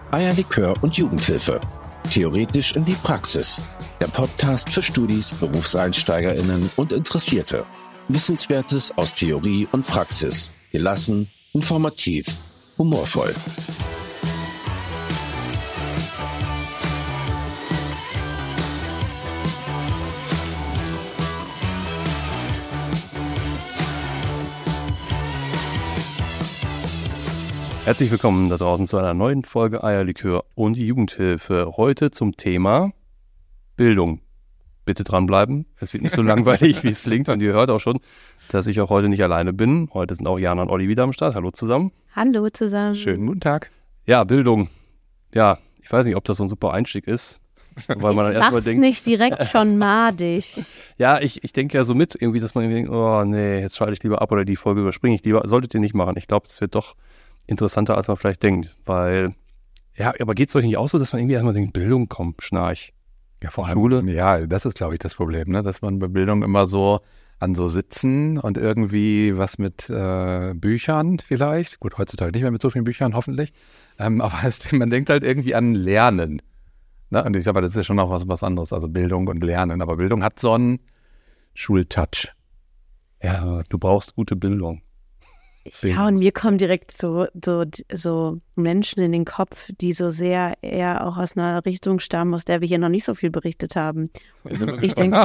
Eierlikör und Jugendhilfe. Theoretisch in die Praxis. Der Podcast für Studis, BerufseinsteigerInnen und Interessierte. Wissenswertes aus Theorie und Praxis. Gelassen, informativ, humorvoll. Herzlich willkommen da draußen zu einer neuen Folge Eierlikör und Jugendhilfe. Heute zum Thema Bildung. Bitte dranbleiben, es wird nicht so langweilig, wie es klingt. Und ihr hört auch schon, dass ich auch heute nicht alleine bin. Heute sind auch Jana und Olli wieder am Start. Hallo zusammen. Hallo zusammen. Schönen guten Tag. Ja, Bildung. Ja, ich weiß nicht, ob das so ein super Einstieg ist. Weil man dann erstmal denkt, nicht direkt schon madig. Ja, ich denke ja so mit, irgendwie, dass man irgendwie denkt, oh nee, jetzt schalte ich lieber ab oder die Folge überspringe ich lieber. Solltet ihr nicht machen. Ich glaube, es wird doch interessanter, als man vielleicht denkt, weil, ja, aber geht es euch nicht auch so, dass man irgendwie erstmal denkt, Bildung, komm, schnarch. Ja, vor allem, Schule. Ja, das ist, glaube ich, das Problem, ne? Dass man bei Bildung immer so an so sitzen und irgendwie was mit Büchern vielleicht, gut, heutzutage nicht mehr mit so vielen Büchern, hoffentlich, aber man denkt halt irgendwie an Lernen, ne? Und ich sag mal, das ist ja schon noch was anderes, also Bildung und Lernen, aber Bildung hat so einen Schultouch. Ja, du brauchst gute Bildung. Ja, und mir kommen direkt so Menschen in den Kopf, die so sehr eher auch aus einer Richtung stammen, aus der wir hier noch nicht so viel berichtet haben. Ich denke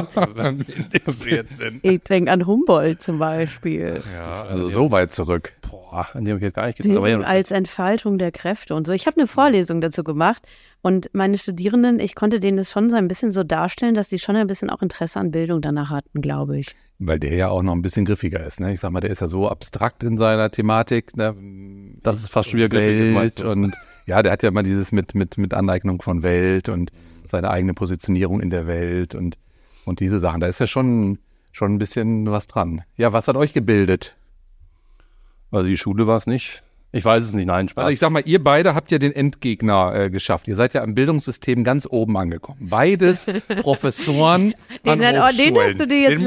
an Humboldt zum Beispiel. Ja, also so weit zurück. Boah, an dem habe ich jetzt gar nicht gedacht. Bildung als Entfaltung der Kräfte und so. Ich habe eine Vorlesung dazu gemacht und meine Studierenden, ich konnte denen das schon so ein bisschen so darstellen, dass die schon ein bisschen auch Interesse an Bildung danach hatten, glaube ich. Weil der ja auch noch ein bisschen griffiger ist, ne? Ich sag mal, der ist ja so abstrakt in seiner Thematik, ne? Das ist fast schon wieder griffig, meinst du? Und ja, der hat ja immer dieses mit Aneignung von Welt und seine eigene Positionierung in der Welt und diese Sachen. Da ist ja schon ein bisschen was dran. Ja, was hat euch gebildet? Also die Schule war es nicht. Ich weiß es nicht, nein, Spaß. Also ich sag mal, ihr beide habt ja den Endgegner geschafft. Ihr seid ja im Bildungssystem ganz oben angekommen. Beides Professoren an Hochschulen. Den hast du dir jetzt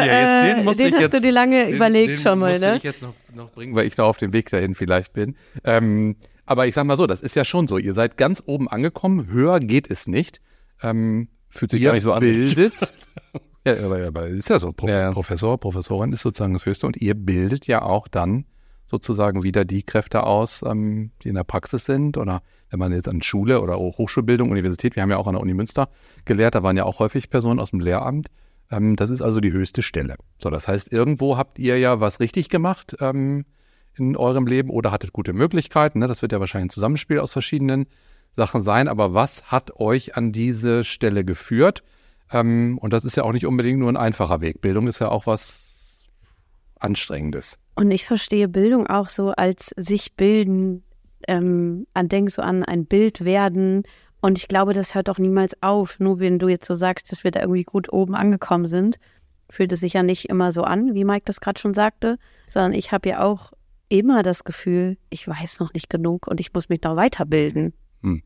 lange überlegt schon mal, ne? Den musste ich jetzt noch bringen, weil ich da auf dem Weg dahin vielleicht bin. Aber ich sag mal so, das ist ja schon so. Ihr seid ganz oben angekommen. Höher geht es nicht. Fühlt sich gar nicht so an. Bildet. Ja, aber ist ja so. Professorin ist sozusagen das Höchste. Und ihr bildet ja auch dann sozusagen wieder die Kräfte aus, die in der Praxis sind, oder wenn man jetzt an Schule oder Hochschulbildung, Universität, wir haben ja auch an der Uni Münster gelehrt, da waren ja auch häufig Personen aus dem Lehramt, das ist also die höchste Stelle. So, das heißt, irgendwo habt ihr ja was richtig gemacht in eurem Leben oder hattet gute Möglichkeiten, ne? Das wird ja wahrscheinlich ein Zusammenspiel aus verschiedenen Sachen sein, aber was hat euch an diese Stelle geführt? Und das ist ja auch nicht unbedingt nur ein einfacher Weg. Bildung ist ja auch was Anstrengendes. Und ich verstehe Bildung auch so als sich bilden, denk so an ein Bild werden. Und ich glaube, das hört auch niemals auf. Nur wenn du jetzt so sagst, dass wir da irgendwie gut oben angekommen sind, fühlt es sich ja nicht immer so an, wie Mike das gerade schon sagte, sondern ich habe ja auch immer das Gefühl, ich weiß noch nicht genug und ich muss mich noch weiterbilden.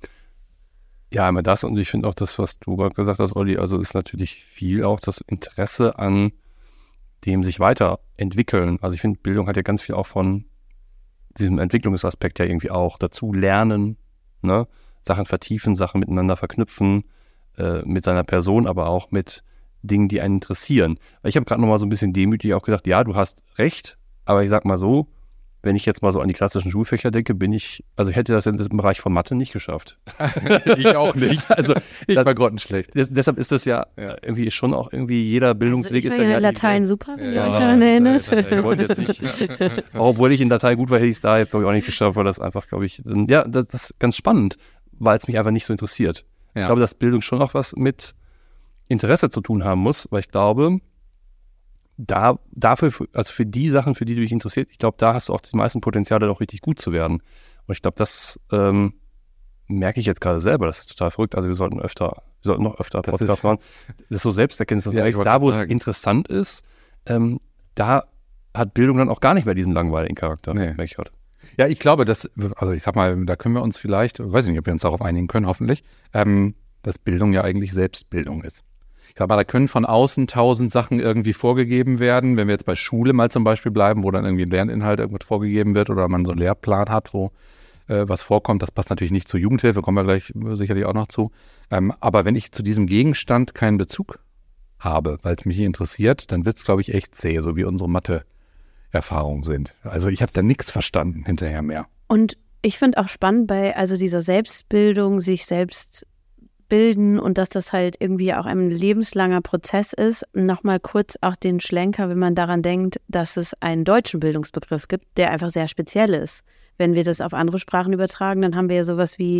Ja, einmal das und ich finde auch das, was du gerade gesagt hast, Olli, also ist natürlich viel auch das Interesse an dem sich weiterentwickeln. Also ich finde, Bildung hat ja ganz viel auch von diesem Entwicklungsaspekt ja irgendwie auch dazu lernen, ne? Sachen vertiefen, Sachen miteinander verknüpfen, mit seiner Person, aber auch mit Dingen, die einen interessieren. Weil ich habe gerade nochmal so ein bisschen demütig auch gedacht, ja, du hast recht, aber ich sag mal so, wenn ich jetzt mal so an die klassischen Schulfächer denke, ich hätte das im Bereich von Mathe nicht geschafft. Ich auch nicht. Also ich war grottenschlecht. Deshalb ist das ja irgendwie schon auch irgendwie jeder Bildungsweg also ist ja in Latein super, wenn ihr euch ja, daran erinnert. Ich wollte jetzt nicht. Obwohl ich in Latein gut war, hätte ich es da jetzt glaube ich auch nicht geschafft, weil das einfach, glaube ich, ja, das ist ganz spannend, weil es mich einfach nicht so interessiert. Ja. Ich glaube, dass Bildung schon auch was mit Interesse zu tun haben muss, weil ich glaube, dafür, also für die Sachen, für die du dich interessiert, ich glaube, da hast du auch die meisten Potenziale, auch richtig gut zu werden. Und ich glaube, das merke ich jetzt gerade selber, das ist total verrückt. Also wir sollten noch öfter Podcast machen. Das ist so Selbsterkenntnis. Ja, da, wo es interessant ist, da hat Bildung dann auch gar nicht mehr diesen langweiligen Charakter. Nee. Merke ich gerade. Ja, ich glaube, also ich sag mal, da können wir uns vielleicht, weiß ich nicht, ob wir uns darauf einigen können, hoffentlich, dass Bildung ja eigentlich Selbstbildung ist. Ich sag mal, da können von außen 1000 Sachen irgendwie vorgegeben werden. Wenn wir jetzt bei Schule mal zum Beispiel bleiben, wo dann irgendwie ein Lerninhalt irgendwas vorgegeben wird oder man so einen Lehrplan hat, wo was vorkommt. Das passt natürlich nicht zur Jugendhilfe, kommen wir gleich sicherlich auch noch zu. Aber wenn ich zu diesem Gegenstand keinen Bezug habe, weil es mich nicht interessiert, dann wird es, glaube ich, echt zäh, so wie unsere Mathe-Erfahrungen sind. Also ich habe da nichts verstanden hinterher mehr. Und ich finde auch spannend bei dieser Selbstbildung, sich selbst bilden und dass das halt irgendwie auch ein lebenslanger Prozess ist. Nochmal kurz auch den Schlenker, wenn man daran denkt, dass es einen deutschen Bildungsbegriff gibt, der einfach sehr speziell ist. Wenn wir das auf andere Sprachen übertragen, dann haben wir ja sowas wie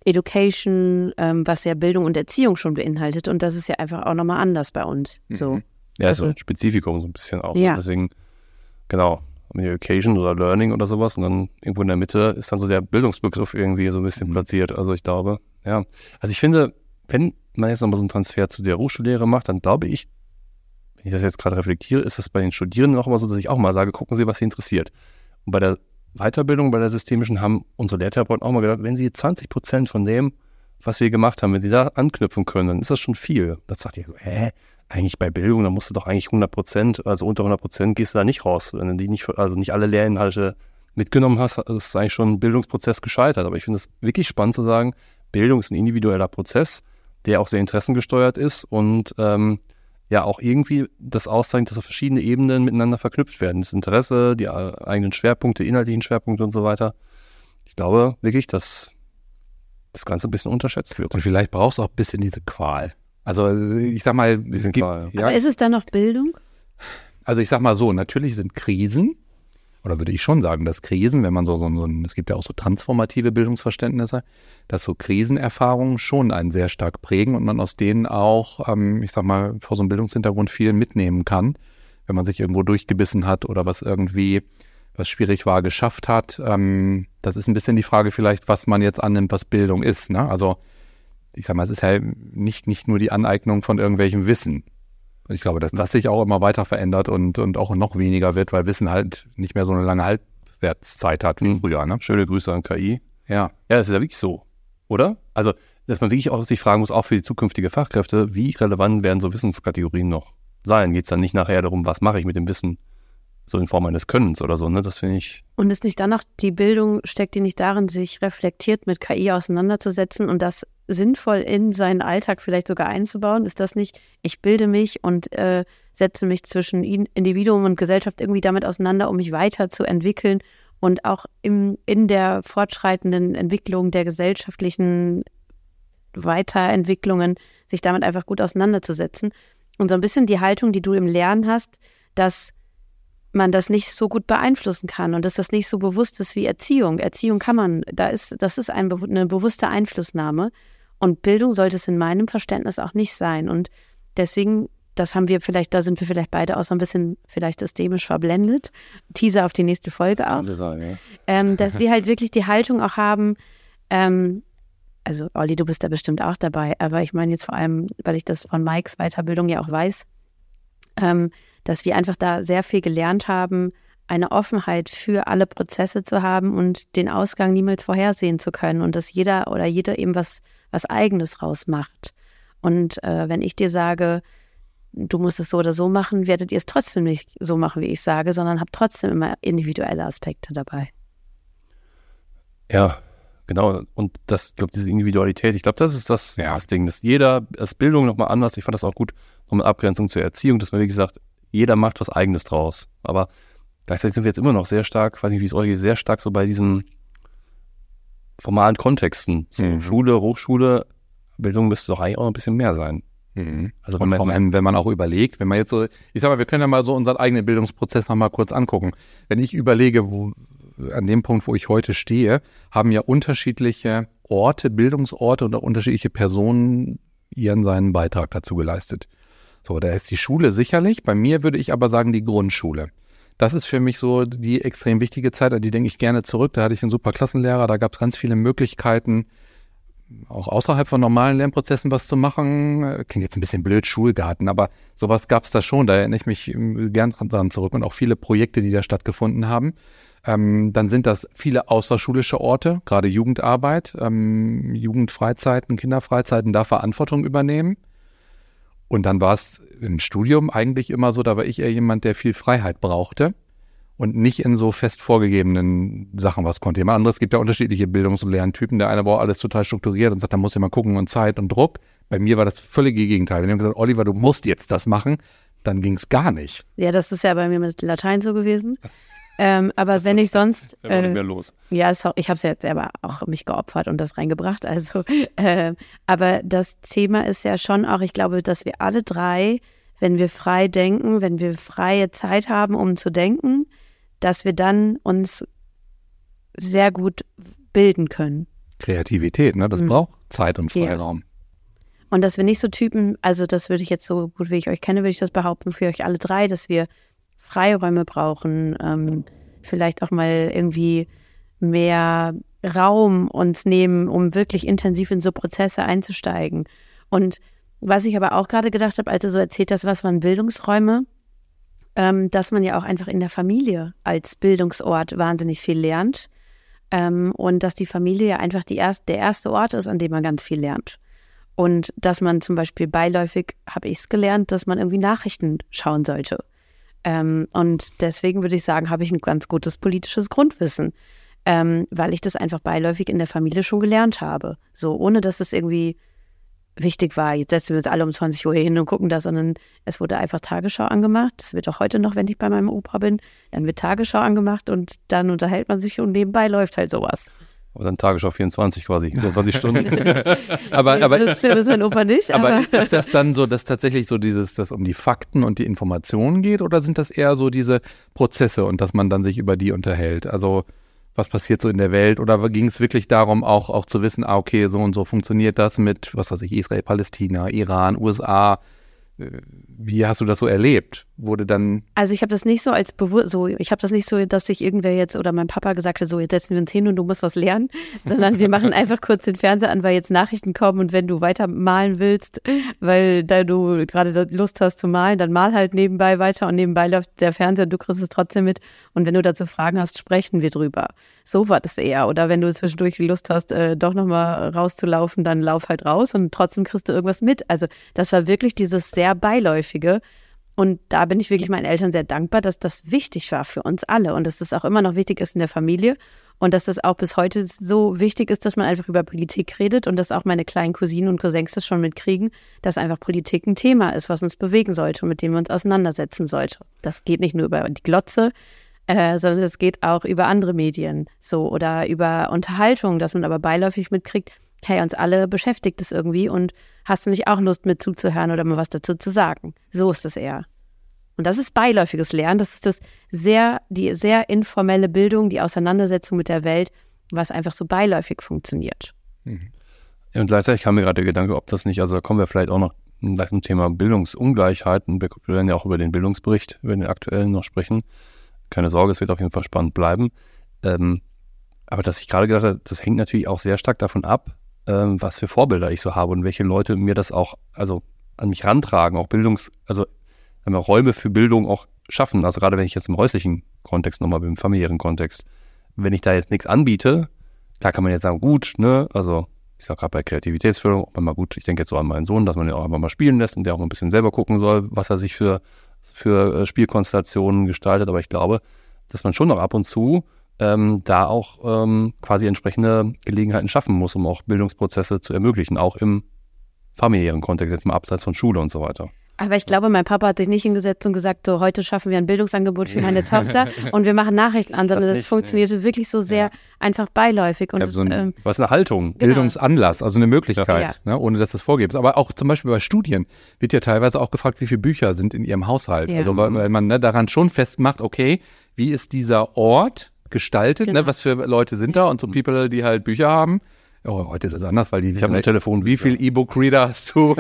Education, was ja Bildung und Erziehung schon beinhaltet. Und das ist ja einfach auch nochmal anders bei uns. So. Ja, also, so ein Spezifikum so ein bisschen auch. Ja. Deswegen, genau, Education oder Learning oder sowas. Und dann irgendwo in der Mitte ist dann so der Bildungsbegriff irgendwie so ein bisschen platziert. Also ich glaube, ja. Also ich finde, wenn man jetzt nochmal so einen Transfer zu der Hochschullehre macht, dann glaube ich, wenn ich das jetzt gerade reflektiere, ist das bei den Studierenden auch immer so, dass ich auch mal sage, gucken Sie, was Sie interessiert. Und bei der Weiterbildung, bei der systemischen, haben unsere Lehrtherapeuten auch mal gedacht, wenn Sie 20% von dem, was wir gemacht haben, wenn Sie da anknüpfen können, dann ist das schon viel. Das sagt ihr so, eigentlich bei Bildung, dann musst du doch eigentlich 100%, also unter 100% gehst du da nicht raus. Wenn du die nicht, also nicht alle Lehrinhalte mitgenommen hast, ist eigentlich schon ein Bildungsprozess gescheitert. Aber ich finde es wirklich spannend zu sagen, Bildung ist ein individueller Prozess, der auch sehr interessengesteuert ist und ja auch irgendwie das auszeichnet, dass auf verschiedene Ebenen miteinander verknüpft werden. Das Interesse, die eigenen Schwerpunkte, inhaltlichen Schwerpunkte und so weiter. Ich glaube wirklich, dass das Ganze ein bisschen unterschätzt wird. Und vielleicht brauchst du auch ein bisschen diese Qual. Also ich sag mal, Qual, ja. Aber ist es dann noch Bildung? Also ich sag mal so, natürlich sind Krisen, oder würde ich schon sagen, dass Krisen, wenn man es gibt ja auch so transformative Bildungsverständnisse, dass so Krisenerfahrungen schon einen sehr stark prägen und man aus denen auch, ich sag mal, vor so einem Bildungshintergrund viel mitnehmen kann, wenn man sich irgendwo durchgebissen hat oder was schwierig war, geschafft hat. Das ist ein bisschen die Frage vielleicht, was man jetzt annimmt, was Bildung ist, ne? Also ich sag mal, es ist ja nicht nur die Aneignung von irgendwelchem Wissen. Ich glaube, dass das sich auch immer weiter verändert und auch noch weniger wird, weil Wissen halt nicht mehr so eine lange Halbwertszeit hat wie früher. Ne? Schöne Grüße an KI. Ja. Ja, das ist ja wirklich so, oder? Also, dass man wirklich auch sich fragen muss, auch für die zukünftige Fachkräfte, wie relevant werden so Wissenskategorien noch sein? Geht es dann nicht nachher darum, was mache ich mit dem Wissen, so in Form eines Könnens oder so, ne? Das finde ich... Und ist nicht dann noch die Bildung, steckt die nicht darin, sich reflektiert mit KI auseinanderzusetzen und das sinnvoll in seinen Alltag vielleicht sogar einzubauen? Ist das nicht, ich bilde mich und setze mich zwischen Individuum und Gesellschaft irgendwie damit auseinander, um mich weiterzuentwickeln und auch in der fortschreitenden Entwicklung der gesellschaftlichen Weiterentwicklungen sich damit einfach gut auseinanderzusetzen? Und so ein bisschen die Haltung, die du im Lernen hast, dass man das nicht so gut beeinflussen kann und dass das nicht so bewusst ist wie Erziehung. Erziehung kann man, das ist eine bewusste Einflussnahme und Bildung sollte es in meinem Verständnis auch nicht sein. Und deswegen, da sind wir vielleicht beide auch so ein bisschen vielleicht systemisch verblendet. Teaser auf die nächste Folge auch. Sein, ja. Dass wir halt wirklich die Haltung auch haben, also Olli, du bist da bestimmt auch dabei, aber ich meine jetzt vor allem, weil ich das von Mikes Weiterbildung ja auch weiß, dass wir einfach da sehr viel gelernt haben, eine Offenheit für alle Prozesse zu haben und den Ausgang niemals vorhersehen zu können und dass jeder oder jede eben was Eigenes rausmacht. Und wenn ich dir sage, du musst es so oder so machen, werdet ihr es trotzdem nicht so machen, wie ich sage, sondern habt trotzdem immer individuelle Aspekte dabei. Ja, genau. Und ich glaube, diese Individualität, ich glaube, das ist das Ding, dass dass Bildung nochmal anders, ich fand das auch gut, nochmal Abgrenzung zur Erziehung, dass man, wie gesagt, jeder macht was Eigenes draus. Aber gleichzeitig sind wir jetzt immer noch sehr stark, weiß nicht, wie es euch geht, sehr stark so bei diesen formalen Kontexten. So Schule, Hochschule, Bildung müsste doch eigentlich auch ein bisschen mehr sein. Also und vor allem, wenn man auch überlegt, wenn man jetzt so, ich sag mal, wir können ja mal so unseren eigenen Bildungsprozess noch mal kurz angucken. Wenn ich überlege, an dem Punkt, wo ich heute stehe, haben ja unterschiedliche Orte, Bildungsorte und auch unterschiedliche Personen seinen Beitrag dazu geleistet. So, da ist die Schule sicherlich. Bei mir würde ich aber sagen, die Grundschule. Das ist für mich so die extrem wichtige Zeit, an die denke ich gerne zurück. Da hatte ich einen super Klassenlehrer, da gab es ganz viele Möglichkeiten, auch außerhalb von normalen Lernprozessen was zu machen. Klingt jetzt ein bisschen blöd, Schulgarten, aber sowas gab es da schon. Da erinnere ich mich gern dran zurück und auch viele Projekte, die da stattgefunden haben. Dann sind das viele außerschulische Orte, gerade Jugendarbeit, Jugendfreizeiten, Kinderfreizeiten, da Verantwortung übernehmen. Und dann war es im Studium eigentlich immer so, da war ich eher jemand, der viel Freiheit brauchte und nicht in so fest vorgegebenen Sachen was konnte. Jemand anderes, gibt ja unterschiedliche Bildungs- und Lerntypen. Der eine braucht alles total strukturiert und sagt, da muss ich mal gucken und Zeit und Druck. Bei mir war das völlige Gegenteil. Wenn ich gesagt, Oliver, du musst jetzt das machen, dann ging es gar nicht. Ja, das ist ja bei mir mit Latein so gewesen. Aber wenn ich sonst... nicht mehr los. Ja, ich habe es ja jetzt selber auch mich geopfert und das reingebracht. Also, aber das Thema ist ja schon auch, ich glaube, dass wir alle drei, wenn wir frei denken, wenn wir freie Zeit haben, um zu denken, dass wir dann uns sehr gut bilden können. Kreativität, ne? Das braucht Zeit und Freiraum. Ja. Und dass wir nicht so Typen, also das würde ich jetzt so gut wie ich euch kenne, würde ich das behaupten für euch alle drei, dass wir Freiräume brauchen, vielleicht auch mal irgendwie mehr Raum uns nehmen, um wirklich intensiv in so Prozesse einzusteigen. Und was ich aber auch gerade gedacht habe, als du so erzählt hast, was waren Bildungsräume, dass man ja auch einfach in der Familie als Bildungsort wahnsinnig viel lernt und dass die Familie ja einfach der erste Ort ist, an dem man ganz viel lernt. Und dass man zum Beispiel beiläufig, habe ich es gelernt, dass man irgendwie Nachrichten schauen sollte. Und deswegen würde ich sagen, habe ich ein ganz gutes politisches Grundwissen, weil ich das einfach beiläufig in der Familie schon gelernt habe. So, ohne dass es irgendwie wichtig war, jetzt setzen wir uns alle um 20 Uhr hin und gucken das, sondern es wurde einfach Tagesschau angemacht. Das wird auch heute noch, wenn ich bei meinem Opa bin, dann wird Tagesschau angemacht und dann unterhält man sich und nebenbei läuft halt sowas. Aber dann Tagesschau 24 quasi, 24 Stunden. aber das stimmt, ist mein Opa nicht. Aber ist das dann so, dass tatsächlich so das um die Fakten und die Informationen geht oder sind das eher so diese Prozesse und dass man dann sich über die unterhält? Also was passiert so in der Welt oder ging es wirklich darum, auch zu wissen, okay, so und so funktioniert das mit, was weiß ich, Israel, Palästina, Iran, USA. Wie hast du das so erlebt? Wurde dann... Also ich habe das nicht so ich habe das nicht so, dass sich irgendwer jetzt oder mein Papa gesagt hat, so jetzt setzen wir uns hin und du musst was lernen, sondern wir machen einfach kurz den Fernseher an, weil jetzt Nachrichten kommen und wenn du weiter malen willst, weil da du gerade Lust hast zu malen, dann mal halt nebenbei weiter und nebenbei läuft der Fernseher und du kriegst es trotzdem mit und wenn du dazu Fragen hast, sprechen wir drüber. So war das eher. Oder wenn du zwischendurch die Lust hast, doch nochmal rauszulaufen, dann lauf halt raus und trotzdem kriegst du irgendwas mit. Also das war wirklich dieses sehr beiläufige. Und da bin ich wirklich meinen Eltern sehr dankbar, dass das wichtig war für uns alle und dass das auch immer noch wichtig ist in der Familie und dass das auch bis heute so wichtig ist, dass man einfach über Politik redet und dass auch meine kleinen Cousinen und Cousins das schon mitkriegen, dass einfach Politik ein Thema ist, was uns bewegen sollte und mit dem wir uns auseinandersetzen sollte. Das geht nicht nur über die Glotze, sondern es geht auch über andere Medien so oder über Unterhaltung, dass man aber beiläufig mitkriegt, hey, uns alle beschäftigt es irgendwie und hast du nicht auch Lust mit zuzuhören oder mal was dazu zu sagen? So ist es eher. Und das ist beiläufiges Lernen, das ist die sehr informelle Bildung, die Auseinandersetzung mit der Welt, was einfach so beiläufig funktioniert. Mhm. Und gleichzeitig kam mir gerade der Gedanke, ob das nicht, also da kommen wir vielleicht auch noch gleich zum Thema Bildungsungleichheit und wir werden ja auch über den Bildungsbericht, über den aktuellen noch sprechen. Keine Sorge, es wird auf jeden Fall spannend bleiben. Aber dass ich gerade gedacht habe, das hängt natürlich auch sehr stark davon ab, was für Vorbilder ich so habe und welche Leute mir das auch, also an mich rantragen, auch Räume für Bildung auch schaffen. Also gerade wenn ich jetzt im häuslichen Kontext nochmal bin, im familiären Kontext, wenn ich da jetzt nichts anbiete, klar kann man jetzt sagen, gut, ne, also ich sage gerade bei Kreativitätsförderung, auch mal gut, ich denke jetzt so an meinen Sohn, dass man den auch einfach mal spielen lässt und der auch ein bisschen selber gucken soll, was er sich für Spielkonstellationen gestaltet. Aber ich glaube, dass man schon noch ab und zu da auch quasi entsprechende Gelegenheiten schaffen muss, um auch Bildungsprozesse zu ermöglichen, auch im familiären Kontext, jetzt mal abseits von Schule und so weiter. Aber ich glaube, mein Papa hat sich nicht hingesetzt und gesagt, so heute schaffen wir ein Bildungsangebot für meine Tochter und wir machen Nachrichten an, sondern das funktionierte wirklich so sehr einfach beiläufig. Und was eine Haltung. Genau. Bildungsanlass, also eine Möglichkeit, ne, ohne dass das vorgibst. Aber auch zum Beispiel bei Studien wird ja teilweise auch gefragt, wie viele Bücher sind in ihrem Haushalt. Ja. Also weil man daran schon festmacht, okay, wie ist dieser Ort gestaltet, ne, was für Leute sind da und so People, die halt Bücher haben. Oh, heute ist es anders, weil ich habe ein Telefon. Wie viel E-Book-Reader hast du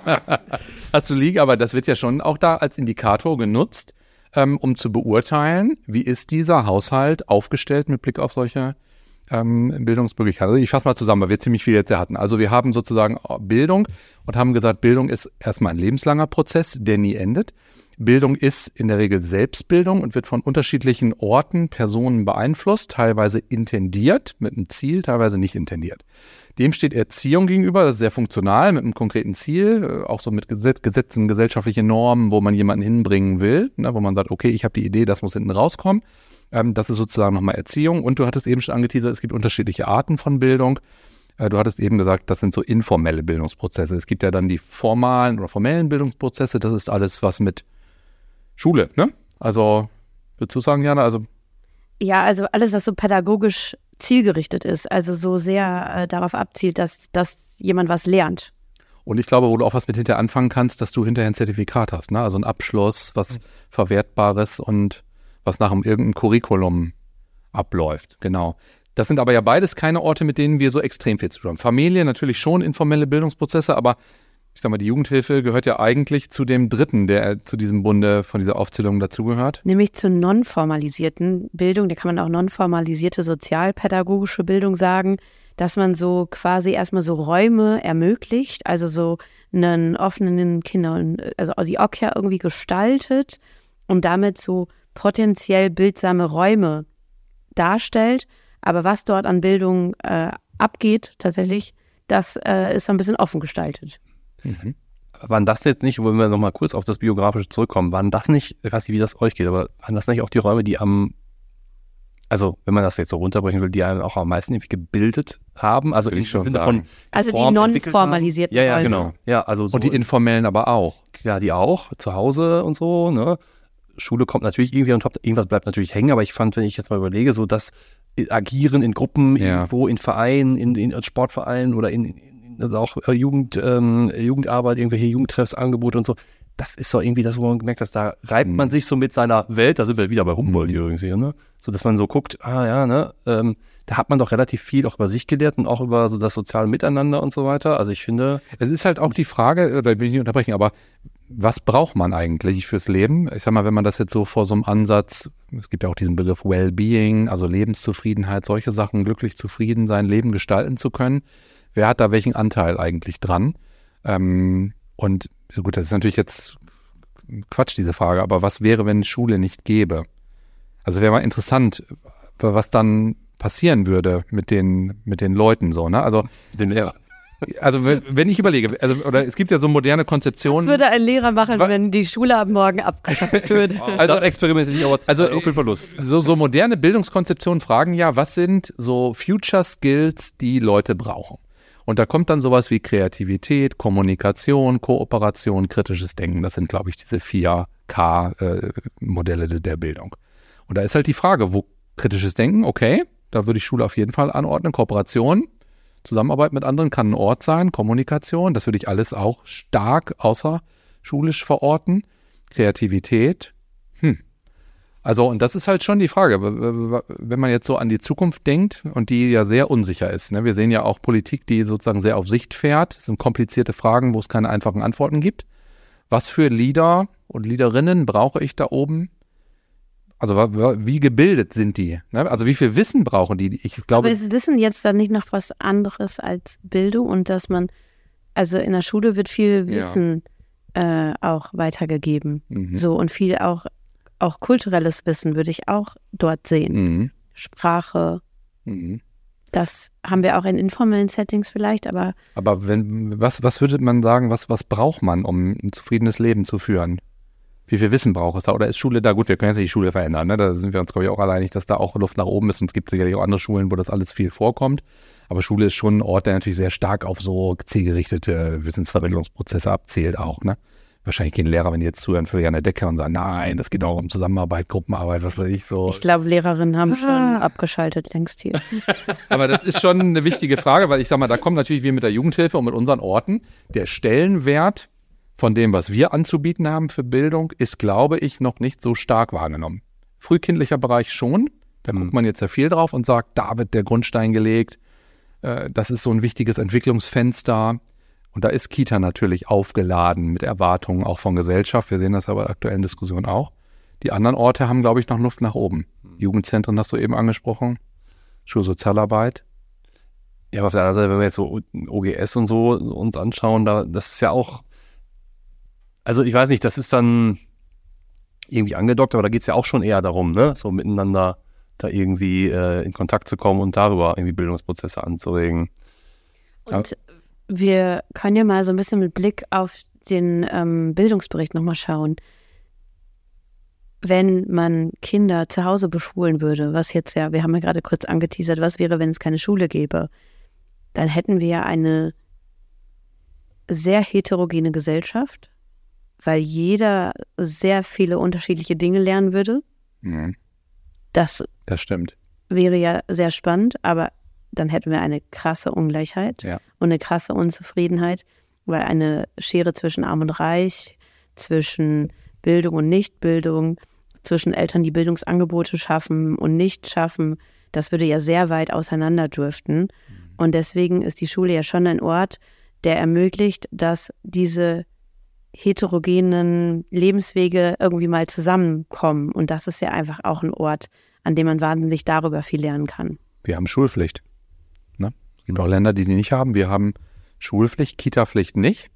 liegen? Aber das wird ja schon auch da als Indikator genutzt, um zu beurteilen, wie ist dieser Haushalt aufgestellt mit Blick auf solche Bildungsmöglichkeiten. Also ich fasse mal zusammen, weil wir ziemlich viel jetzt hatten. Also wir haben sozusagen Bildung und haben gesagt, Bildung ist erstmal ein lebenslanger Prozess, der nie endet. Bildung ist in der Regel Selbstbildung und wird von unterschiedlichen Orten, Personen beeinflusst, teilweise intendiert mit einem Ziel, teilweise nicht intendiert. Dem steht Erziehung gegenüber, das ist sehr funktional, mit einem konkreten Ziel, auch so mit Gesetzen, gesellschaftliche Normen, wo man jemanden hinbringen will, ne, wo man sagt, okay, ich habe die Idee, das muss hinten rauskommen. Das ist sozusagen nochmal Erziehung. Und du hattest eben schon angeteasert, es gibt unterschiedliche Arten von Bildung. Du hattest eben gesagt, das sind so informelle Bildungsprozesse. Es gibt ja dann die formalen oder formellen Bildungsprozesse. Das ist alles was mit Schule, ne? Also, würdest du sagen, Jana? Ja, also alles, was so pädagogisch zielgerichtet ist, also so sehr darauf abzielt, dass jemand was lernt. Und ich glaube, wo du auch was mit hinterher anfangen kannst, dass du hinterher ein Zertifikat hast, ne? Also ein Abschluss, was Verwertbares und was nach irgendeinem Curriculum abläuft, genau. Das sind aber ja beides keine Orte, mit denen wir so extrem viel zu tun haben. Familie natürlich schon informelle Bildungsprozesse, aber ich sag mal, die Jugendhilfe gehört ja eigentlich zu dem dritten, der zu diesem Bunde von dieser Aufzählung dazugehört. Nämlich zur non-formalisierten Bildung, da kann man auch non-formalisierte sozialpädagogische Bildung sagen, dass man so quasi erstmal so Räume ermöglicht, also so einen offenen also die OKJA irgendwie gestaltet und damit so potenziell bildsame Räume darstellt. Aber was dort an Bildung abgeht, tatsächlich, das ist so ein bisschen offen gestaltet. Mhm. Waren das jetzt nicht, wollen wir nochmal kurz auf das Biografische zurückkommen, waren das nicht, ich weiß nicht, wie das euch geht, aber waren das nicht auch die Räume, die also wenn man das jetzt so runterbrechen will, die einen auch am meisten irgendwie gebildet haben? Also im Sinne von also die non-formalisierten Räume. Ja, genau. Ja, also so und die informellen aber auch. Ja, die auch, zu Hause und so, ne? Schule kommt natürlich irgendwie on top, irgendwas bleibt natürlich hängen, aber ich fand, wenn ich jetzt mal überlege, so das Agieren in Gruppen, irgendwo in Vereinen, in Sportvereinen oder also auch Jugendarbeit, irgendwelche Jugendtreffs, Angebote und so, das ist so irgendwie das, wo man gemerkt hat, da reibt man sich so mit seiner Welt, da sind wir wieder bei Humboldt übrigens hier, ne? So, dass man so guckt, da hat man doch relativ viel auch über sich gelernt und auch über so das soziale Miteinander und so weiter. Also ich finde... Es ist halt auch die Frage, oder will ich nicht unterbrechen, aber was braucht man eigentlich fürs Leben? Ich sag mal, wenn man das jetzt so vor so einem Ansatz, es gibt ja auch diesen Begriff Wellbeing, also Lebenszufriedenheit, solche Sachen, glücklich zufrieden sein, Leben gestalten zu können. Wer hat da welchen Anteil eigentlich dran? Und gut, das ist natürlich jetzt Quatsch, diese Frage, aber was wäre, wenn es Schule nicht gäbe? Also wäre mal interessant, was dann passieren würde mit den Leuten so, ne? Also mit den Lehrern. Also wenn ich überlege, oder es gibt ja so moderne Konzeptionen. Was würde ein Lehrer machen, wenn die Schule ab morgen abgeschafft würde? Also das experimentiere ich aber so viel Verlust. So moderne Bildungskonzeptionen fragen ja, was sind so Future Skills, die Leute brauchen? Und da kommt dann sowas wie Kreativität, Kommunikation, Kooperation, kritisches Denken. Das sind, glaube ich, diese 4K-Modelle der Bildung. Und da ist halt die Frage, wo kritisches Denken, okay, da würde ich Schule auf jeden Fall anordnen, Kooperation, Zusammenarbeit mit anderen kann ein Ort sein, Kommunikation, das würde ich alles auch stark außerschulisch verorten. Kreativität, Also, und das ist halt schon die Frage, wenn man jetzt so an die Zukunft denkt und die ja sehr unsicher ist. Ne? Wir sehen ja auch Politik, die sozusagen sehr auf Sicht fährt. Das sind komplizierte Fragen, wo es keine einfachen Antworten gibt. Was für Leader und Leaderinnen brauche ich da oben? Also wie gebildet sind die? Ne? Also wie viel Wissen brauchen die? Ich glaube, aber ist Wissen jetzt dann nicht noch was anderes als Bildung und dass man, also in der Schule wird viel Wissen auch weitergegeben. So und viel auch kulturelles Wissen würde ich auch dort sehen. Sprache. Das haben wir auch in informellen Settings vielleicht, aber was würde man sagen, was braucht man, um ein zufriedenes Leben zu führen? Wie viel Wissen braucht es da? Oder ist Schule da? Gut, wir können jetzt nicht die Schule verändern. Ne? Da sind wir uns, glaube ich, auch alleinig, dass da auch Luft nach oben ist. Und es gibt sicherlich auch andere Schulen, wo das alles viel vorkommt. Aber Schule ist schon ein Ort, der natürlich sehr stark auf so zielgerichtete Wissensvermittlungsprozesse abzielt auch. Ne? Wahrscheinlich gehen Lehrer, wenn die jetzt zuhören, völlig an der Decke und sagen, nein, das geht auch um Zusammenarbeit, Gruppenarbeit, was weiß ich so. Ich glaube, Lehrerinnen haben schon abgeschaltet längst hier. Aber das ist schon eine wichtige Frage, weil ich sag mal, da kommt natürlich wir mit der Jugendhilfe und mit unseren Orten. Der Stellenwert von dem, was wir anzubieten haben für Bildung, ist, glaube ich, noch nicht so stark wahrgenommen. Frühkindlicher Bereich schon. Da guckt man jetzt ja viel drauf und sagt, da wird der Grundstein gelegt. Das ist so ein wichtiges Entwicklungsfenster. Und da ist Kita natürlich aufgeladen mit Erwartungen auch von Gesellschaft. Wir sehen das aber in der aktuellen Diskussion auch. Die anderen Orte haben, glaube ich, noch Luft nach oben. Jugendzentren hast du eben angesprochen. Schulsozialarbeit. Ja, aber auf der anderen Seite, wenn wir jetzt so OGS und so uns anschauen, das ist ja auch, also ich weiß nicht, das ist dann irgendwie angedockt, aber da geht es ja auch schon eher darum, ne, so miteinander da irgendwie in Kontakt zu kommen und darüber irgendwie Bildungsprozesse anzuregen. Und wir können ja mal so ein bisschen mit Blick auf den Bildungsbericht nochmal schauen. Wenn man Kinder zu Hause beschulen würde, was jetzt ja, wir haben ja gerade kurz angeteasert, was wäre, wenn es keine Schule gäbe, dann hätten wir ja eine sehr heterogene Gesellschaft, weil jeder sehr viele unterschiedliche Dinge lernen würde. Mhm. Das stimmt. Wäre ja sehr spannend, aber dann hätten wir eine krasse Ungleichheit und eine krasse Unzufriedenheit, weil eine Schere zwischen Arm und Reich, zwischen Bildung und Nichtbildung, zwischen Eltern, die Bildungsangebote schaffen und nicht schaffen, das würde ja sehr weit auseinander driften. Und deswegen ist die Schule ja schon ein Ort, der ermöglicht, dass diese heterogenen Lebenswege irgendwie mal zusammenkommen. Und das ist ja einfach auch ein Ort, an dem man wahnsinnig darüber viel lernen kann. Wir haben Schulpflicht. Ne? Es gibt auch Länder, die nicht haben. Wir haben Schulpflicht, Kita-Pflicht nicht.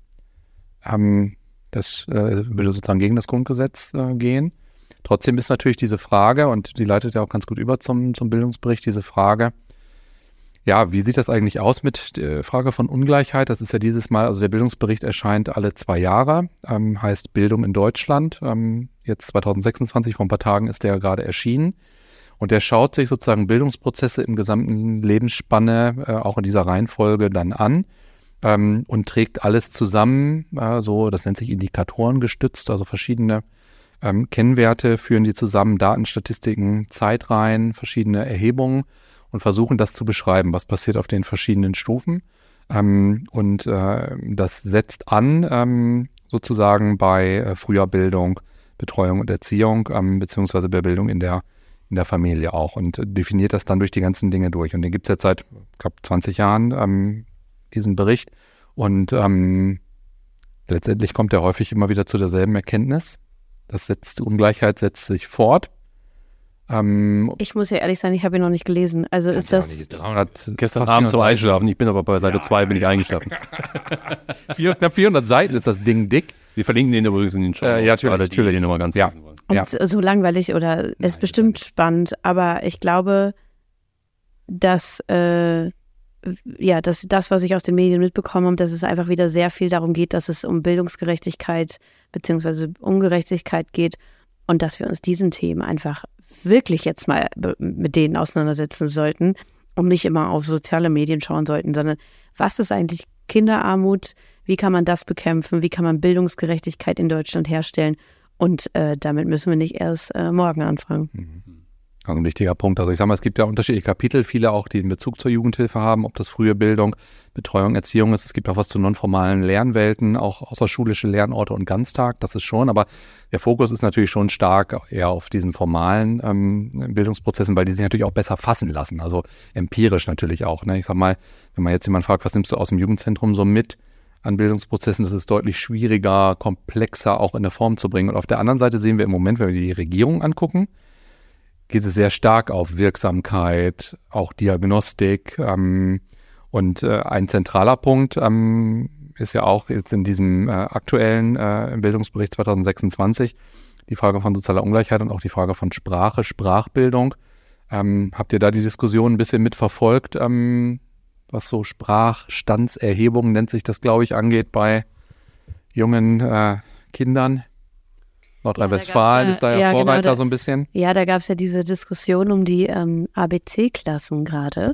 Das würde sozusagen gegen das Grundgesetz gehen. Trotzdem ist natürlich diese Frage, und die leitet ja auch ganz gut über zum Bildungsbericht, diese Frage, ja, wie sieht das eigentlich aus mit der Frage von Ungleichheit? Das ist ja dieses Mal, also der Bildungsbericht erscheint alle 2 Jahre, heißt Bildung in Deutschland. Jetzt 2026, vor ein paar Tagen ist der gerade erschienen. Und der schaut sich sozusagen Bildungsprozesse im gesamten Lebensspanne, auch in dieser Reihenfolge dann an und trägt alles zusammen, das nennt sich Indikatoren gestützt, also verschiedene Kennwerte führen die zusammen, Datenstatistiken, Zeitreihen, verschiedene Erhebungen und versuchen das zu beschreiben, was passiert auf den verschiedenen Stufen. Das setzt an sozusagen bei früher Bildung, Betreuung und Erziehung, beziehungsweise bei Bildung in der Familie auch und definiert das dann durch die ganzen Dinge durch. Und den gibt es jetzt seit, ich glaube, 20 Jahren, diesen Bericht. Und letztendlich kommt er häufig immer wieder zu derselben Erkenntnis. Die Ungleichheit setzt sich fort. Ich muss ja ehrlich sein, ich habe ihn noch nicht gelesen. Also ist das... 300, gestern Abend zum Einschlafen. Ich bin aber bei Seite 2 bin ich eingeschlafen. Knapp 400 Seiten ist das Ding dick. Wir verlinken den übrigens in den Show. Ja, natürlich. Die den nochmal ganz lesen wollen. Und so langweilig oder ist bestimmt spannend, aber ich glaube, dass das, was ich aus den Medien mitbekommen habe, dass es einfach wieder sehr viel darum geht, dass es um Bildungsgerechtigkeit bzw. Ungerechtigkeit geht und dass wir uns diesen Themen einfach wirklich jetzt mal mit denen auseinandersetzen sollten und nicht immer auf soziale Medien schauen sollten, sondern was ist eigentlich Kinderarmut, wie kann man das bekämpfen, wie kann man Bildungsgerechtigkeit in Deutschland herstellen und damit müssen wir nicht erst morgen anfangen. Also ein wichtiger Punkt. Also ich sage mal, es gibt ja unterschiedliche Kapitel, viele auch, die einen Bezug zur Jugendhilfe haben, ob das frühe Bildung, Betreuung, Erziehung ist. Es gibt auch was zu nonformalen Lernwelten, auch außerschulische Lernorte und Ganztag, das ist schon. Aber der Fokus ist natürlich schon stark eher auf diesen formalen Bildungsprozessen, weil die sich natürlich auch besser fassen lassen. Also empirisch natürlich auch. Ne? Ich sag mal, wenn man jetzt jemanden fragt, was nimmst du aus dem Jugendzentrum so mit an Bildungsprozessen, das ist deutlich schwieriger, komplexer auch in der Form zu bringen. Und auf der anderen Seite sehen wir im Moment, wenn wir die Regierung angucken, geht es sehr stark auf Wirksamkeit, auch Diagnostik. Und ein zentraler Punkt ist ja auch jetzt in diesem aktuellen Bildungsbericht 2026 die Frage von sozialer Ungleichheit und auch die Frage von Sprache, Sprachbildung. Habt ihr da die Diskussion ein bisschen mitverfolgt, was so Sprachstandserhebung nennt sich das, glaube ich, angeht bei jungen Kindern? Nordrhein-Westfalen ist da ja Vorreiter genau, so ein bisschen. Ja, da gab es ja diese Diskussion um die ABC-Klassen gerade.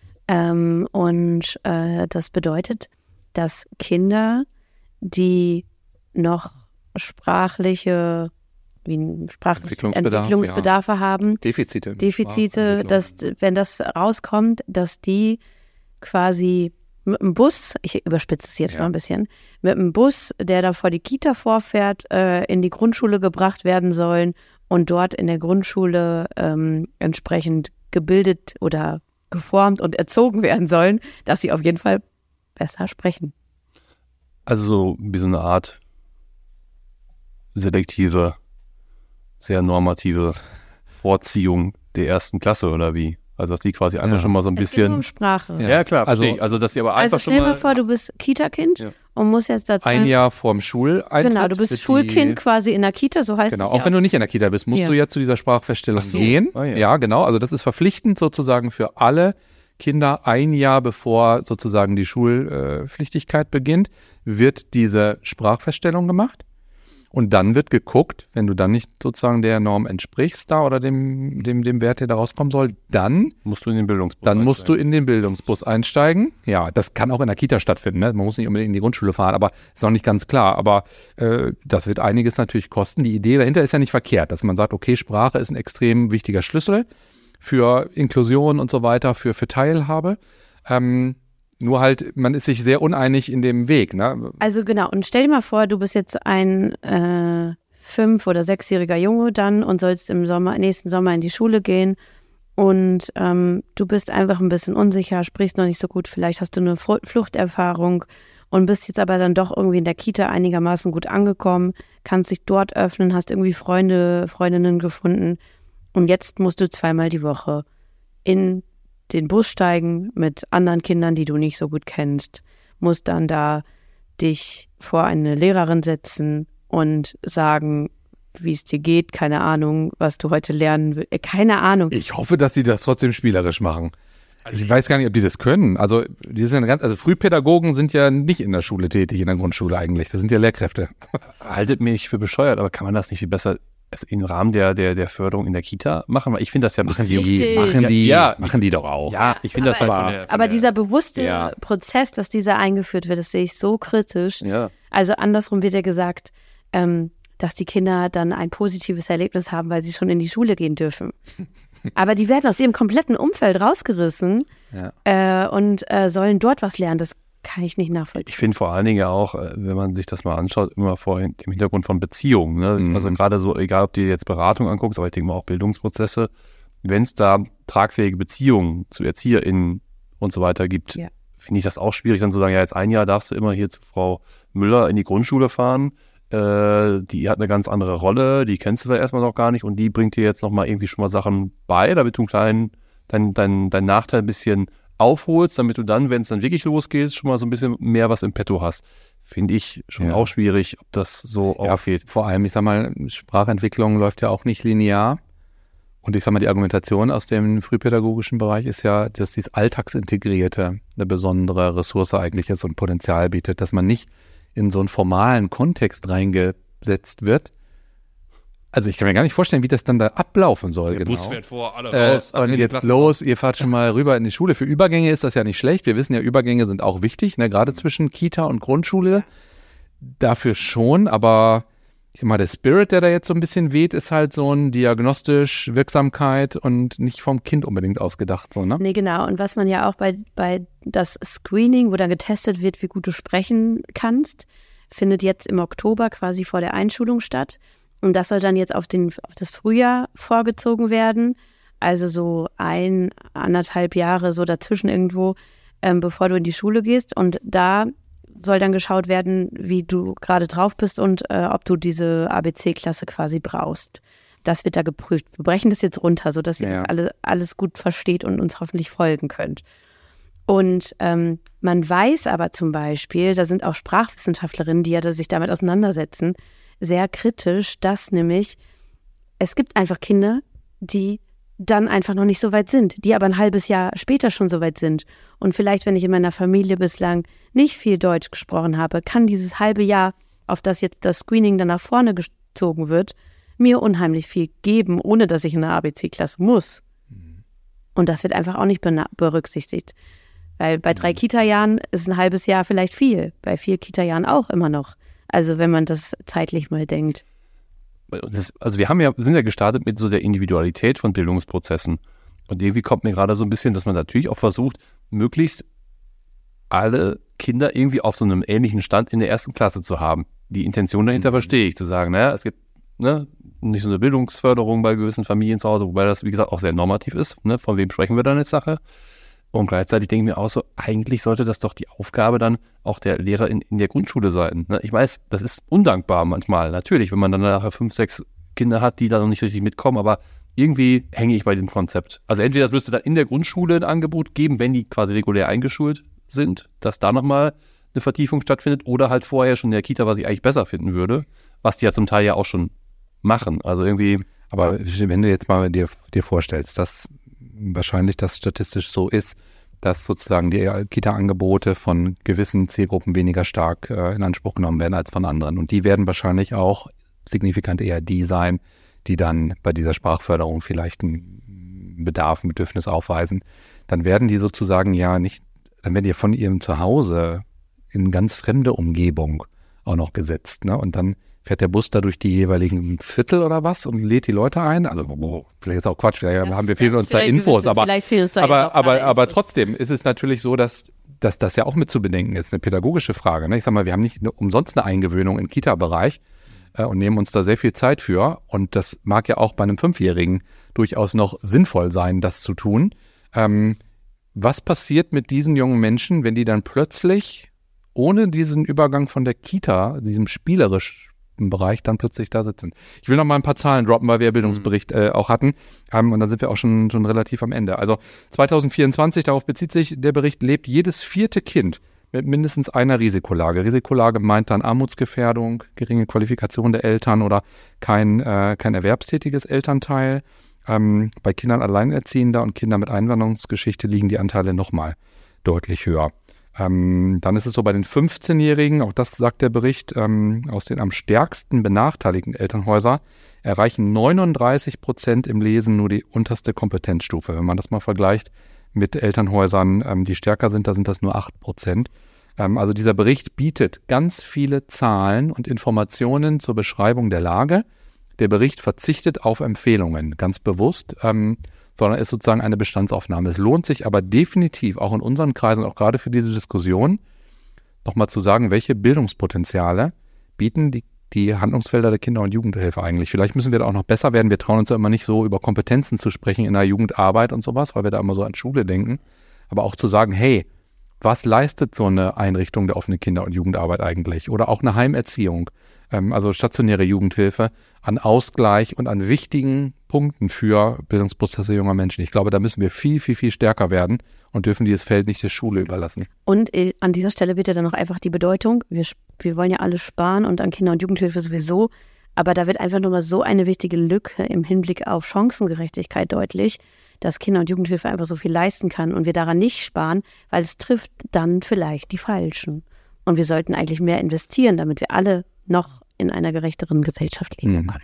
Das bedeutet, dass Kinder, die noch sprachliche Entwicklungsbedarfe haben, Defizite, dass, wenn das rauskommt, dass die quasi mit dem Bus, ich überspitze es jetzt mal ein bisschen, mit dem Bus, der da vor die Kita vorfährt, in die Grundschule gebracht werden sollen und dort in der Grundschule entsprechend gebildet oder geformt und erzogen werden sollen, dass sie auf jeden Fall besser sprechen. Also so wie so eine Art selektive, sehr normative Vorziehung der ersten Klasse oder wie? Also dass die quasi einfach schon mal so ein bisschen... Es geht um Sprache. Ja, klar. Also dass die aber einfach schon mal... stell dir mal vor, du bist Kita-Kind und musst jetzt dazu... Ein Jahr vorm Schuleintritt. Genau, du bist Schulkind quasi in der Kita, so heißt es Genau, auch wenn du nicht in der Kita bist, musst du ja zu dieser Sprachfeststellung gehen. Ja, genau. Also das ist verpflichtend sozusagen für alle Kinder ein Jahr bevor sozusagen die Schulpflichtigkeit beginnt, wird diese Sprachfeststellung gemacht. Und dann wird geguckt, wenn du dann nicht sozusagen der Norm entsprichst da oder dem Wert, der da rauskommen soll, dann musst du in den Bildungsbus einsteigen. Ja, das kann auch in der Kita stattfinden. Ne? Man muss nicht unbedingt in die Grundschule fahren, aber ist noch nicht ganz klar. Aber das wird einiges natürlich kosten. Die Idee dahinter ist ja nicht verkehrt, dass man sagt, okay, Sprache ist ein extrem wichtiger Schlüssel für Inklusion und so weiter, für Teilhabe. Nur halt, man ist sich sehr uneinig in dem Weg, ne? Also genau, und stell dir mal vor, du bist jetzt ein 5- oder 6-jähriger Junge dann und sollst nächsten Sommer in die Schule gehen und du bist einfach ein bisschen unsicher, sprichst noch nicht so gut, vielleicht hast du eine Fluchterfahrung und bist jetzt aber dann doch irgendwie in der Kita einigermaßen gut angekommen, kannst dich dort öffnen, hast irgendwie Freundinnen gefunden und jetzt musst du 2-mal die Woche in den Bus steigen mit anderen Kindern, die du nicht so gut kennst, musst dann da dich vor eine Lehrerin setzen und sagen, wie es dir geht, keine Ahnung, was du heute lernen willst, keine Ahnung. Ich hoffe, dass sie das trotzdem spielerisch machen. Also ich weiß gar nicht, ob die das können. Also Frühpädagogen sind ja nicht in der Schule tätig, in der Grundschule eigentlich. Das sind ja Lehrkräfte. Haltet mich für bescheuert, aber kann man das nicht viel besser im Rahmen der Förderung in der Kita machen? Weil ich finde das ja machen die doch auch. Ja, ich finde das halt. Aber dieser bewusste Prozess, dass dieser eingeführt wird, das sehe ich so kritisch. Ja. Also andersrum wird ja gesagt, dass die Kinder dann ein positives Erlebnis haben, weil sie schon in die Schule gehen dürfen. Aber die werden aus ihrem kompletten Umfeld rausgerissen und sollen dort was lernen. Das kann ich nicht nachvollziehen. Ich finde vor allen Dingen ja auch, wenn man sich das mal anschaut, immer vor dem Hintergrund von Beziehungen. Ne? Also gerade so, egal ob du dir jetzt Beratung anguckst, aber ich denke mal auch Bildungsprozesse, wenn es da tragfähige Beziehungen zu ErzieherInnen und so weiter gibt, finde ich das auch schwierig, dann zu sagen, ja, jetzt ein Jahr darfst du immer hier zu Frau Müller in die Grundschule fahren. Die hat eine ganz andere Rolle, die kennst du vielleicht erstmal noch gar nicht und die bringt dir jetzt nochmal irgendwie schon mal Sachen bei, damit du deinen Nachteil ein bisschen aufholst, damit du dann, wenn es dann wirklich losgeht, schon mal so ein bisschen mehr was im Petto hast. Finde ich schon auch schwierig, ob das so aufgeht. Vor allem, ich sag mal, Sprachentwicklung läuft ja auch nicht linear. Und ich sag mal, die Argumentation aus dem frühpädagogischen Bereich ist ja, dass dieses Alltagsintegrierte eine besondere Ressource eigentlich ist und Potenzial bietet, dass man nicht in so einen formalen Kontext reingesetzt wird. Also ich kann mir gar nicht vorstellen, wie das dann da ablaufen soll. Der Bus fährt vor, alle raus. Und jetzt los, ihr fahrt schon mal rüber in die Schule. Für Übergänge ist das ja nicht schlecht. Wir wissen ja, Übergänge sind auch wichtig, ne? Gerade zwischen Kita und Grundschule. Dafür schon, aber ich sag mal, der Spirit, der da jetzt so ein bisschen weht, ist halt so ein diagnostisch Wirksamkeit und nicht vom Kind unbedingt ausgedacht. So, ne? Nee, genau. Und was man ja auch bei das Screening, wo dann getestet wird, wie gut du sprechen kannst, findet jetzt im Oktober quasi vor der Einschulung statt. Und das soll dann jetzt auf das Frühjahr vorgezogen werden. Also so 1,5 Jahre so dazwischen irgendwo, bevor du in die Schule gehst. Und da soll dann geschaut werden, wie du gerade drauf bist und ob du diese ABC-Klasse quasi brauchst. Das wird da geprüft. Wir brechen das jetzt runter, sodass ihr das alles gut versteht und uns hoffentlich folgen könnt. Und man weiß aber zum Beispiel, da sind auch Sprachwissenschaftlerinnen, die sich damit auseinandersetzen, sehr kritisch, dass nämlich es gibt einfach Kinder, die dann einfach noch nicht so weit sind, die aber ein halbes Jahr später schon so weit sind. Und vielleicht, wenn ich in meiner Familie bislang nicht viel Deutsch gesprochen habe, kann dieses halbe Jahr, auf das jetzt das Screening dann nach vorne gezogen wird, mir unheimlich viel geben, ohne dass ich in eine ABC-Klasse muss. Und das wird einfach auch nicht berücksichtigt. Weil bei 3 Kita-Jahren ist ein halbes Jahr vielleicht viel, bei 4 Kita-Jahren auch immer noch. Also wenn man das zeitlich mal denkt. Also wir sind ja gestartet mit so der Individualität von Bildungsprozessen. Und irgendwie kommt mir gerade so ein bisschen, dass man natürlich auch versucht, möglichst alle Kinder irgendwie auf so einem ähnlichen Stand in der 1. Klasse zu haben. Die Intention dahinter verstehe ich, zu sagen, naja, es gibt nicht so eine Bildungsförderung bei gewissen Familien zu Hause, wobei das, wie gesagt, auch sehr normativ ist. Ne? Von wem sprechen wir dann jetzt Sache? Und gleichzeitig denke ich mir auch so, eigentlich sollte das doch die Aufgabe dann auch der Lehrer in der Grundschule sein. Ne? Ich weiß, das ist undankbar manchmal, natürlich, wenn man dann nachher 5, 6 Kinder hat, die da noch nicht richtig mitkommen, aber irgendwie hänge ich bei diesem Konzept. Also entweder das müsste dann in der Grundschule ein Angebot geben, wenn die quasi regulär eingeschult sind, dass da nochmal eine Vertiefung stattfindet, oder halt vorher schon in der Kita, was ich eigentlich besser finden würde, was die ja zum Teil ja auch schon machen. Also irgendwie. Aber wenn du jetzt mal dir vorstellst, dass wahrscheinlich das statistisch so ist, dass sozusagen die Kita-Angebote von gewissen Zielgruppen weniger stark in Anspruch genommen werden als von anderen. Und die werden wahrscheinlich auch signifikant eher die sein, die dann bei dieser Sprachförderung vielleicht einen Bedarf, ein Bedürfnis aufweisen. Dann werden die sozusagen dann werden die von ihrem Zuhause in ganz fremde Umgebung auch noch gesetzt, ne? Und dann fährt der Bus da durch die jeweiligen Viertel oder was und lädt die Leute ein. Also vielleicht ist auch Quatsch, vielleicht fehlen uns da Infos, aber trotzdem ist es natürlich so, dass das ja auch mit zu bedenken ist, eine pädagogische Frage. Ne? Ich sag mal, wir haben nicht umsonst eine Eingewöhnung im Kita-Bereich und nehmen uns da sehr viel Zeit für. Und das mag ja auch bei einem 5-Jährigen durchaus noch sinnvoll sein, das zu tun. Was passiert mit diesen jungen Menschen, wenn die dann plötzlich ohne diesen Übergang von der Kita, diesem spielerischen Bereich, dann plötzlich da sitzen? Ich will noch mal ein paar Zahlen droppen, weil wir ja Bildungsbericht auch hatten. Und dann sind wir auch schon relativ am Ende. Also 2024, darauf bezieht sich der Bericht, lebt jedes 4. Kind mit mindestens einer Risikolage. Risikolage meint dann Armutsgefährdung, geringe Qualifikation der Eltern oder kein erwerbstätiges Elternteil. Bei Kindern Alleinerziehender und Kindern mit Einwanderungsgeschichte liegen die Anteile nochmal deutlich höher. Dann ist es so bei den 15-Jährigen, auch das sagt der Bericht, aus den am stärksten benachteiligten Elternhäusern erreichen 39% im Lesen nur die unterste Kompetenzstufe. Wenn man das mal vergleicht mit Elternhäusern, die stärker sind, da sind das nur 8%. Also dieser Bericht bietet ganz viele Zahlen und Informationen zur Beschreibung der Lage. Der Bericht verzichtet auf Empfehlungen, ganz bewusst, sondern ist sozusagen eine Bestandsaufnahme. Es lohnt sich aber definitiv, auch in unseren Kreisen, auch gerade für diese Diskussion, nochmal zu sagen, welche Bildungspotenziale bieten die Handlungsfelder der Kinder- und Jugendhilfe eigentlich. Vielleicht müssen wir da auch noch besser werden. Wir trauen uns ja immer nicht so über Kompetenzen zu sprechen in der Jugendarbeit und sowas, weil wir da immer so an Schule denken. Aber auch zu sagen, hey, was leistet so eine Einrichtung der offenen Kinder- und Jugendarbeit eigentlich? Oder auch eine Heimerziehung, also stationäre Jugendhilfe, an Ausgleich und an wichtigen Punkten für Bildungsprozesse junger Menschen. Ich glaube, da müssen wir viel, viel, viel stärker werden und dürfen dieses Feld nicht der Schule überlassen. Und an dieser Stelle wird ja dann noch einfach die Bedeutung, wir wollen ja alle sparen und an Kinder- und Jugendhilfe sowieso, aber da wird einfach nochmal so eine wichtige Lücke im Hinblick auf Chancengerechtigkeit deutlich, dass Kinder- und Jugendhilfe einfach so viel leisten kann und wir daran nicht sparen, weil es trifft dann vielleicht die Falschen. Und wir sollten eigentlich mehr investieren, damit wir alle noch in einer gerechteren Gesellschaft leben können.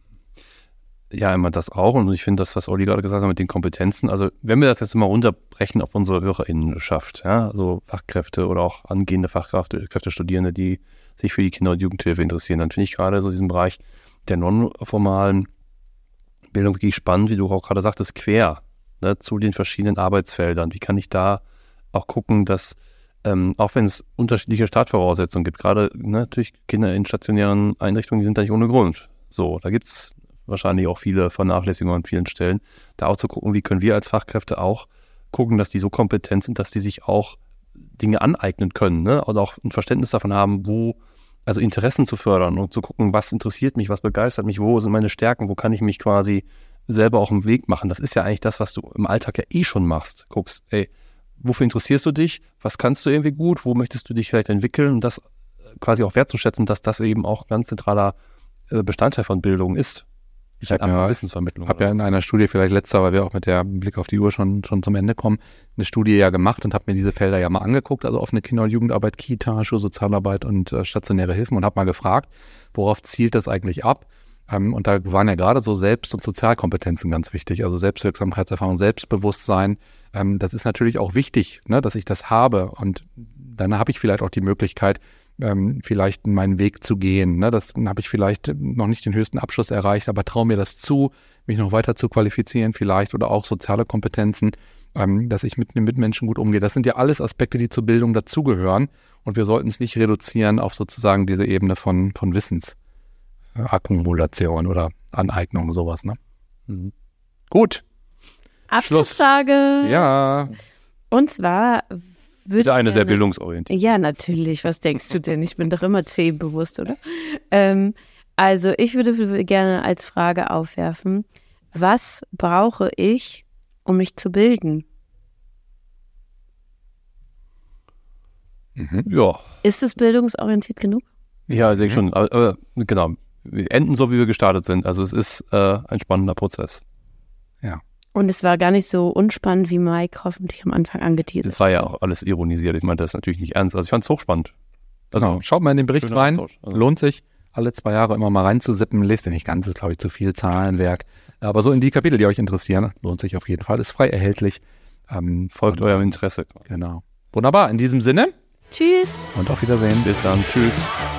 Ja, immer das auch. Und ich finde, das, was Olli gerade gesagt hat mit den Kompetenzen, also wenn wir das jetzt mal runterbrechen auf unsere HörerInnenschaft, ja, also Fachkräfte oder auch angehende Fachkräfte, Studierende, die sich für die Kinder- und Jugendhilfe interessieren, dann finde ich gerade so diesen Bereich der nonformalen Bildung wirklich spannend, wie du auch gerade sagtest, quer, ne, zu den verschiedenen Arbeitsfeldern. Wie kann ich da auch gucken, dass auch wenn es unterschiedliche Startvoraussetzungen gibt, gerade natürlich Kinder in stationären Einrichtungen, die sind da nicht ohne Grund. So, da gibt es wahrscheinlich auch viele Vernachlässigungen an vielen Stellen. Da auch zu gucken, wie können wir als Fachkräfte auch gucken, dass die so kompetent sind, dass die sich auch Dinge aneignen können, ne? Und auch ein Verständnis davon haben, also Interessen zu fördern und zu gucken, was interessiert mich, was begeistert mich, wo sind meine Stärken, wo kann ich mich quasi selber auch einen Weg machen. Das ist ja eigentlich das, was du im Alltag ja eh schon machst. Guckst, ey, wofür interessierst du dich? Was kannst du irgendwie gut? Wo möchtest du dich vielleicht entwickeln? Und das quasi auch wertzuschätzen, dass das eben auch ganz zentraler Bestandteil von Bildung ist. Ich habe ja in einer Studie, vielleicht letzter, weil wir auch mit der Blick auf die Uhr schon zum Ende kommen, eine Studie ja gemacht und habe mir diese Felder ja mal angeguckt, also offene Kinder- und Jugendarbeit, Kita, Schulsozialarbeit und stationäre Hilfen und habe mal gefragt, worauf zielt das eigentlich ab? Und da waren ja gerade so Selbst- und Sozialkompetenzen ganz wichtig, also Selbstwirksamkeitserfahrung, Selbstbewusstsein. Das ist natürlich auch wichtig, ne, dass ich das habe und dann habe ich vielleicht auch die Möglichkeit, vielleicht meinen Weg zu gehen. Ne? Dann habe ich vielleicht noch nicht den höchsten Abschluss erreicht, aber traue mir das zu, mich noch weiter zu qualifizieren vielleicht oder auch soziale Kompetenzen, dass ich mit den Mitmenschen gut umgehe. Das sind ja alles Aspekte, die zur Bildung dazugehören und wir sollten es nicht reduzieren auf sozusagen diese Ebene von Wissensakkumulation oder Aneignung, sowas. Ne? Mhm. Gut. Abschlussfrage. Ja. Und zwar ist eine sehr bildungsorientiert. Ja, natürlich. Was denkst du denn? Ich bin doch immer themenbewusst, oder? Also ich würde gerne als Frage aufwerfen, was brauche ich, um mich zu bilden? Mhm. Ja. Ist es bildungsorientiert genug? Ja, ich denke schon. Aber, genau. Wir enden so, wie wir gestartet sind. Also es ist ein spannender Prozess. Ja. Und es war gar nicht so unspannend, wie Mike hoffentlich am Anfang angeteasert. Das war ja auch alles ironisiert. Ich meinte das natürlich nicht ernst. Also ich fand es hochspannend. Also genau. Schaut mal in den Bericht rein. Also. Lohnt sich, alle 2 Jahre immer mal reinzusippen. Lest ihr nicht ganz, ist glaube ich zu viel Zahlenwerk. Aber so in die Kapitel, die euch interessieren, lohnt sich auf jeden Fall. Ist frei erhältlich. Folgt eurem Interesse. Genau. Wunderbar. In diesem Sinne. Tschüss. Und auf Wiedersehen. Bis dann. Tschüss.